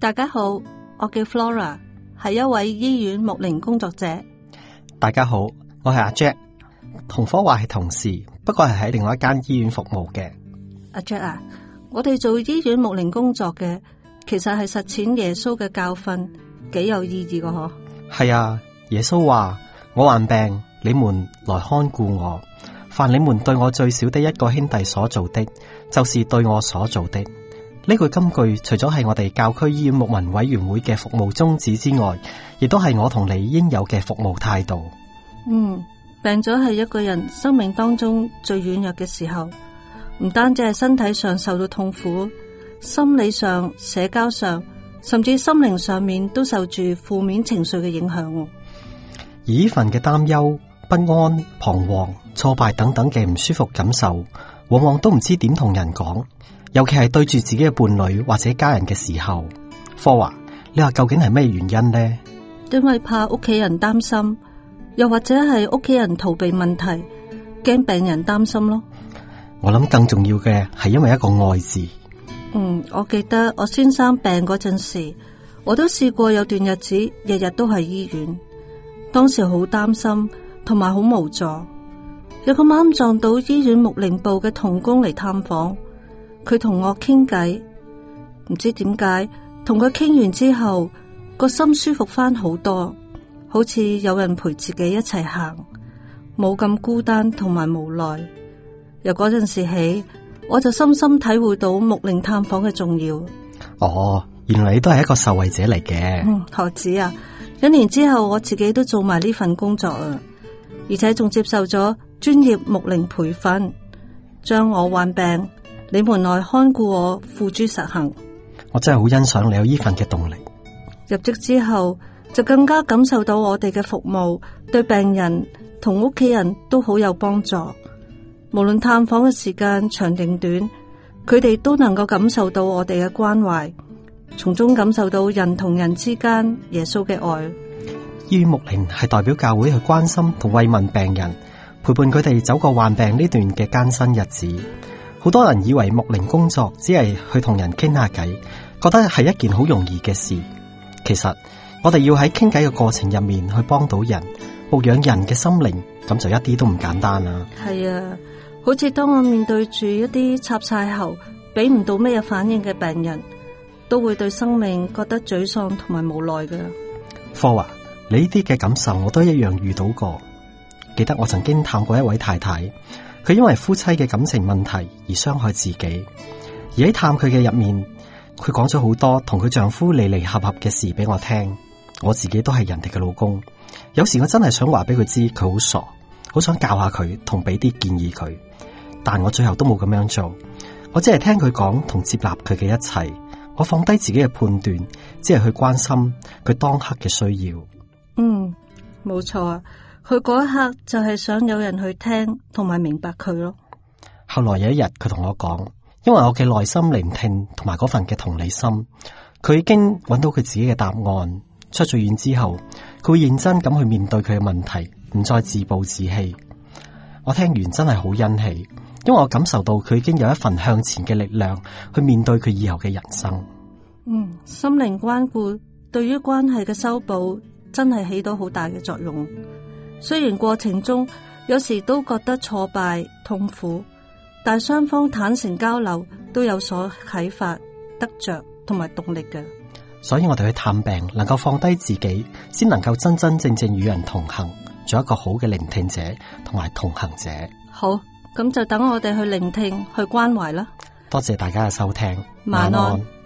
大家好，我叫 Flora， 係一位醫院牧靈工作者。 大家好，我係阿 Jack， 同科華係同事，不過係喺另外一間醫院服務嘅。 阿 Jack 啊，我哋做醫院牧靈工作嘅，其實係實踐耶穌嘅教訓，幾有意義㗎嗬。 係啊，耶穌話：我患病，你們來看顧我。凡你們對我最小的一個兄弟所做的，就是對我所做的。呢句金句除咗係我哋教區醫院牧民委員會嘅服務宗旨之外，亦都係我同你應有嘅服務態度。 病咗係一個人生命當中最軟弱嘅時候，唔單止係身體上受到痛苦，心理上、社交上，甚至心靈上面都受住負面情緒嘅影響。 而呢份嘅擔憂、不安、彷徨、挫敗等等嘅唔舒服感受，往往都唔知點同人講。尤其係對住自己嘅伴侶或者家人嘅時候，科華，你話究竟係咩原因呢？ 因為怕屋企人擔心，又或者係屋企人逃避問題，驚病人擔心咯。 我諗更重要嘅係因為一個愛字。 我記得我先生病嗰陣時，我都試過有段日子日日都喺醫院，當時好擔心同埋好無助。有咁啱撞到醫院牧靈部嘅同工嚟探訪。佢同我傾偈，唔知點解同佢傾完之後，個心舒服翻好多，好似有人陪自己一齊行，冇咁孤單同埋無奈。由嗰陣時起，我就深深體會到牧靈探訪嘅重要。 哦，原來你都係一個受惠者嚟嘅。 何止啊！1年之後，我自己都做埋呢份工作啊，而且仲接受咗專業牧靈培訓，將我患病，你們來看顧我付諸實行。 我真係好欣賞你有呢份嘅動力。 入職之後就更加感受到我哋嘅服務對病人同屋企人都好有幫助，無論探訪嘅時間長定短，佢哋都能夠感受到我哋嘅關懷，從中感受到人同人之間耶穌嘅愛。 醫院牧靈係代表教會去關心同慰問病人，陪伴佢哋走過患病呢段嘅艱辛日子。好多人以為牧靈工作只係去同人傾下偈，覺得係一件好容易嘅事。其實我哋要喺傾偈嘅過程入面去幫到人，牧養人嘅心靈，咁就一啲都唔簡單啦。 係啊，好似當我面對住一啲插晒喉、俾唔到咩反應嘅病人，都會對生命覺得沮喪同埋無奈㗎。 科華，你呢啲嘅感受我都一樣遇到過。記得我曾經探過一位太太，佢因為夫妻嘅感情問題而傷害自己，而喺探佢嘅入面，佢講咗好多同佢丈夫離離合合嘅事俾我聽。我自己都係人哋嘅老公，有時我真係想話俾佢知佢好傻，好想教下佢同俾啲建議佢，但我最後都冇咁樣做。我只係聽佢講同接納佢嘅一切，我放低自己嘅判斷，只係去關心佢當刻嘅需要。 冇錯啊，佢嗰一刻就係想有人去聽同埋明白佢咯。 後來有一日佢同我講，因為我嘅耐心聆聽同埋嗰份嘅同理心，佢已經揾到佢自己嘅答案。出咗院之後，佢會認真咁去面對佢嘅問題，唔再自暴自棄。我聽完真係好欣喜，因為我感受到佢已經有一份向前嘅力量去面對佢以後嘅人生。 心靈關顧對於關係嘅修補真係起到好大嘅作用。雖然過程中有時都覺得挫敗痛苦，但雙方坦誠交流都有所啟發、得着同埋動力嘅。 所以我哋去探病，能夠放低自己，先能夠真真正正與人同行，做一個好嘅聆聽者同埋同行者。 好，咁就等我哋去聆聽、去關懷啦。 多謝大家嘅收聽， 晚安。